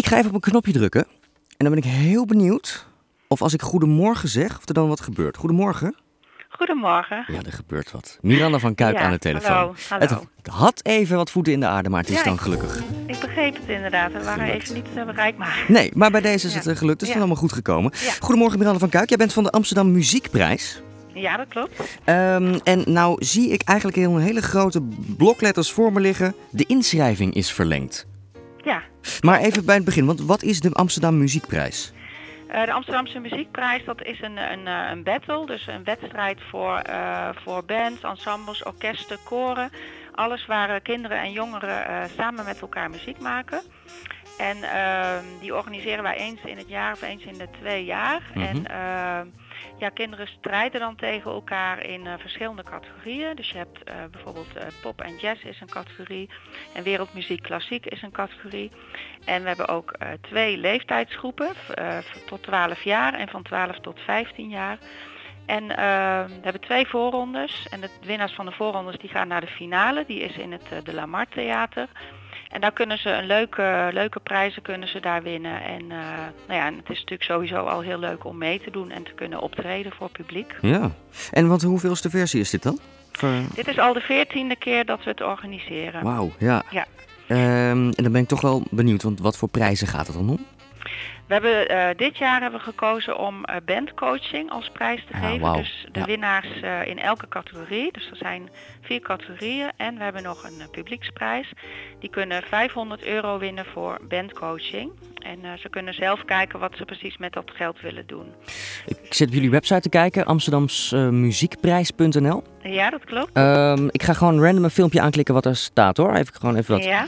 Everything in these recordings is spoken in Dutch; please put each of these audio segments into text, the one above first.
ga even op een knopje drukken. En dan ben ik heel benieuwd of als ik goedemorgen zeg, of er dan wat gebeurt. Goedemorgen. Goedemorgen. Ja, er gebeurt wat. Miranda van Kuik aan de telefoon. Hallo. Het had even wat voeten in de aarde, maar het is dan gelukkig. Ik begreep het inderdaad. We waren even niet bereikbaar. Nee, maar bij deze is het gelukt. Het is dan allemaal goed gekomen. Ja. Goedemorgen Miranda van Kuik. Jij bent van de Amsterdam Muziekprijs. Ja, dat klopt. En nou zie ik eigenlijk een hele grote blokletters voor me liggen. De inschrijving is verlengd. Ja. Maar even bij het begin, want wat is de Amsterdam Muziekprijs? De Amsterdamse Muziekprijs, dat is een battle, dus een wedstrijd voor bands, ensembles, orkesten, koren. Alles waar kinderen en jongeren samen met elkaar muziek maken. En die organiseren wij eens in het jaar of eens in de 2 jaar. Mm-hmm. En kinderen strijden dan tegen elkaar in verschillende categorieën. Dus je hebt bijvoorbeeld pop en jazz is een categorie. En wereldmuziek klassiek is een categorie. En we hebben ook 2 leeftijdsgroepen tot 12 jaar en van 12 tot 15 jaar. En we hebben 2 voorrondes. En de winnaars van de voorrondes die gaan naar de finale. Die is in het De La Mar Theater. En daar kunnen ze leuke prijzen kunnen ze daar winnen. En het is natuurlijk sowieso al heel leuk om mee te doen en te kunnen optreden voor publiek. Ja, en hoeveelste versie is dit dan? Dit is al de 14e keer dat we het organiseren. Wauw, ja. Ja. En dan ben ik toch wel benieuwd, want wat voor prijzen gaat het dan om? We hebben dit jaar hebben we gekozen om bandcoaching als prijs te geven. Wow. Dus de winnaars in elke categorie. Dus er zijn 4 categorieën. En we hebben nog een publieksprijs. Die kunnen €500 winnen voor bandcoaching. En ze kunnen zelf kijken wat ze precies met dat geld willen doen. Ik zit op jullie website te kijken, amsterdamsmuziekprijs.nl. Ja, dat klopt. Ik ga gewoon random een filmpje aanklikken wat er staat hoor. Even wat. Ja.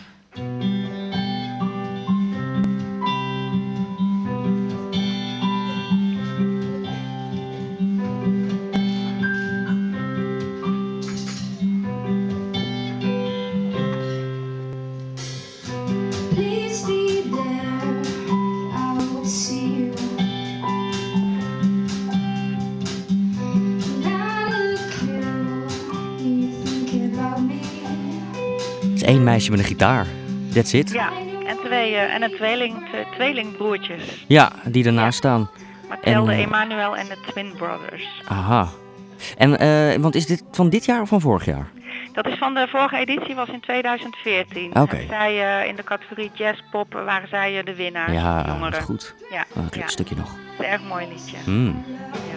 Het is 1 meisje met een gitaar. That's it. Ja, en een tweelingbroertjes. Ja, die ernaast staan. Mathilde, Emanuel en de Twin Brothers. Aha. En want is dit van dit jaar of van vorig jaar? Dat is van de vorige editie, was in 2014. Oké. En zij in de categorie jazz-pop waren zij de winnaars. Ja, jongeren. dat is goed. Ja, Een klein stukje nog. Het is een erg mooi liedje. Mm. Ja.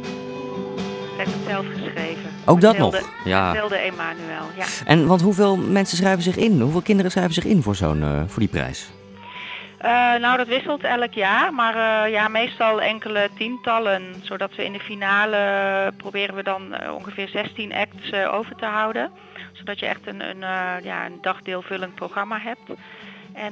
Ze heeft het zelf geschreven. Ook dat Mathilde, nog? Ja. Mathilde Emanuel, ja. En want hoeveel mensen schrijven zich in? Hoeveel kinderen schrijven zich in voor voor die prijs? Dat wisselt elk jaar, maar meestal enkele tientallen. Zodat we in de finale proberen we dan ongeveer 16 acts over te houden. Zodat je echt een dagdeelvullend programma hebt. En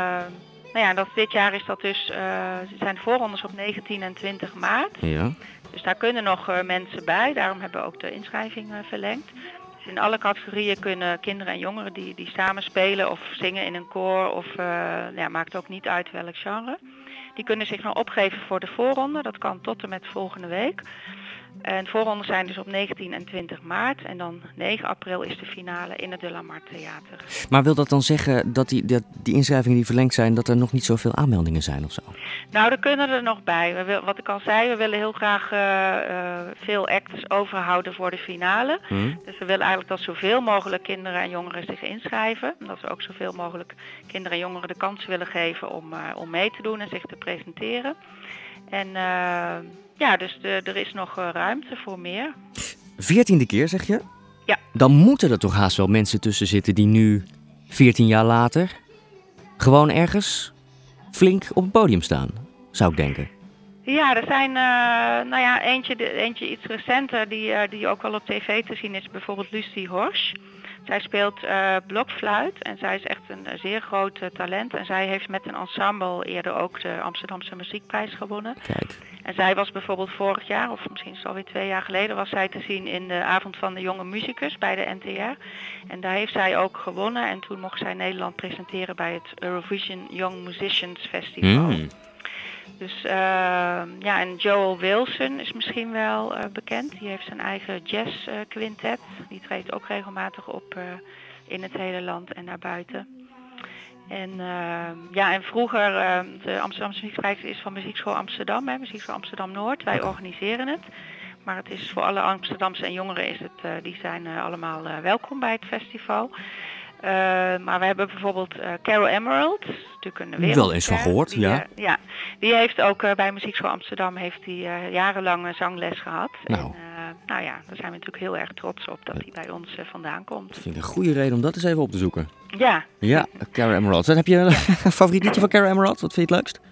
dit jaar is dat dus, zijn de voorrondes op 19 en 20 maart. Ja. Dus daar kunnen nog mensen bij, daarom hebben we ook de inschrijving verlengd. Dus in alle categorieën kunnen kinderen en jongeren die samen spelen of zingen in een koor of maakt ook niet uit welk genre. Die kunnen zich nog opgeven voor de voorronde, dat kan tot en met volgende week. En de voorronden zijn dus op 19 en 20 maart en dan 9 april is de finale in het De La Mar Theater. Maar wil dat dan zeggen dat die inschrijvingen die verlengd zijn, dat er nog niet zoveel aanmeldingen zijn of zo? Nou, er kunnen er nog bij. Wat ik al zei, we willen heel graag veel acts overhouden voor de finale. Dus we willen eigenlijk dat zoveel mogelijk kinderen en jongeren zich inschrijven. Dat we ook zoveel mogelijk kinderen en jongeren de kans willen geven om mee te doen en zich te presenteren. En dus er is nog ruimte voor meer. 14e keer zeg je? Ja. Dan moeten er toch haast wel mensen tussen zitten die nu 14 jaar later gewoon ergens flink op het podium staan, zou ik denken. Ja, er zijn eentje iets recenter die ook wel op tv te zien is, bijvoorbeeld Lucy Horsch. Zij speelt blokfluit en zij is echt een zeer groot talent. En zij heeft met een ensemble eerder ook de Amsterdamse Muziekprijs gewonnen. Kijk. En zij was bijvoorbeeld vorig jaar, of misschien is het alweer 2 jaar geleden, was zij te zien in de Avond van de Jonge Musicus bij de NTR. En daar heeft zij ook gewonnen en toen mocht zij Nederland presenteren bij het Eurovision Young Musicians Festival. Dus en Joel Wilson is misschien wel bekend. Die heeft zijn eigen jazz quintet. Die treedt ook regelmatig op in het hele land en daarbuiten. En vroeger, de Amsterdamse Muziekprijs is van Muziekschool Amsterdam, Muziekschool Amsterdam-Noord. Wij organiseren het. Maar het is voor alle Amsterdamse en jongeren die zijn allemaal welkom bij het festival. Maar we hebben bijvoorbeeld Carol Emerald, dat is natuurlijk een wereldster. Wel eens van gehoord, ja. Die heeft ook bij Muziekschool Amsterdam jarenlang zangles gehad. Nou. Daar zijn we natuurlijk heel erg trots op dat hij bij ons vandaan komt. Dat vind ik een goede reden om dat eens even op te zoeken. Ja. Ja, Carol Emerald. Heb je een favoriet liedje van Carol Emerald? Wat vind je het leukst?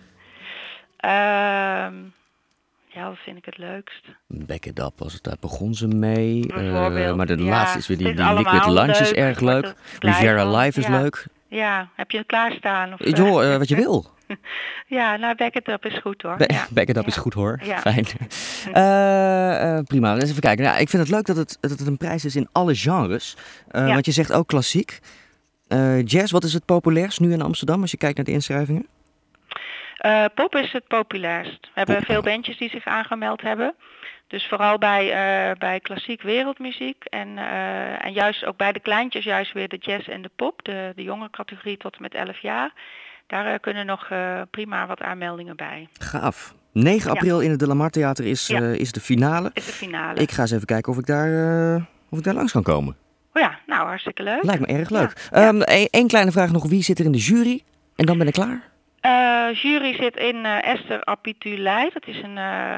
Wat vind ik het leukst? Back It Up daar begon ze mee. Bijvoorbeeld. Maar de laatste is weer die allemaal Liquid Lunch is leuk, erg leuk. Riviera Live is leuk. Ja, heb je het klaarstaan? Wat je wil. Ja, Back It Up is goed hoor. Back It Up is goed hoor. Ja. Fijn. Prima, eens even kijken. Ja, ik vind het leuk dat het een prijs is in alle genres. Want je zegt ook klassiek. Jazz, wat is het populairst nu in Amsterdam als je kijkt naar de inschrijvingen? Pop is het populairst. We hebben veel bandjes die zich aangemeld hebben. Dus vooral bij klassiek wereldmuziek en juist ook bij de kleintjes juist weer de jazz en de pop, de jonge categorie tot en met 11 jaar. Daar kunnen nog prima wat aanmeldingen bij. Gaaf. 9 april in het De La Mar Theater is de finale. Is de finale. Ik ga eens even kijken of ik daar langs kan komen. Oh ja, nou hartstikke leuk. Lijkt me erg leuk. Eén kleine vraag nog. Wie zit er in de jury? En dan ben ik klaar. Jury zit in Esther Apitulei. Dat is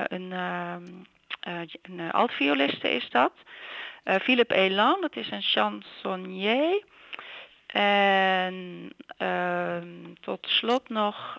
een altvioliste is dat. Philippe Elan, dat is een chansonnier. En tot slot nog,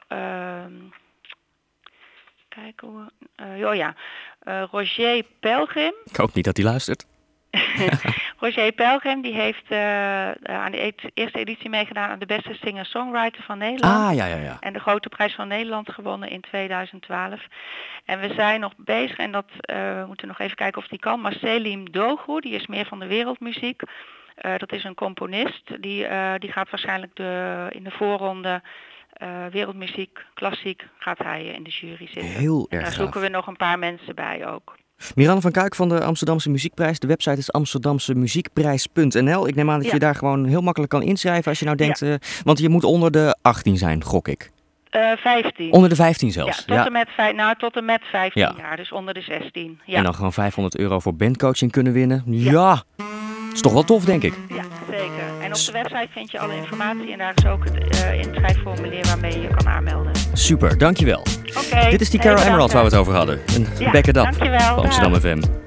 Roger Pelgrim. Ik hoop niet dat hij luistert. Roger Pelgrim, die heeft aan de eerste editie meegedaan aan de beste singer-songwriter van Nederland. Ja. En de Grote Prijs van Nederland gewonnen in 2012. En we zijn nog bezig, en we moeten nog even kijken of die kan, maar Selim Dogu, die is meer van de wereldmuziek. Dat is een componist, die gaat waarschijnlijk in de voorronde wereldmuziek, klassiek, gaat hij in de jury zitten. Heel erg Daar zoeken we nog een paar mensen bij ook. Miranne van Kuik van de Amsterdamse Muziekprijs. De website is amsterdamsemuziekprijs.nl. Ik neem aan dat je daar gewoon heel makkelijk kan inschrijven als je nou denkt... want je moet onder de 18 zijn, gok ik. 15. Onder de 15 zelfs? Ja, tot en met 15 jaar, dus onder de 16. Ja. En dan gewoon €500 voor bandcoaching kunnen winnen. Ja, dat is toch wel tof, denk ik. Ja, zeker. En op de website vind je alle informatie en daar is ook het inschrijfformulier waarmee je je kan aanmelden. Super, dankjewel. Oké. Dit is die Carol Emerald waar we het over hadden. Een Back It Up dankjewel. op Amsterdam FM.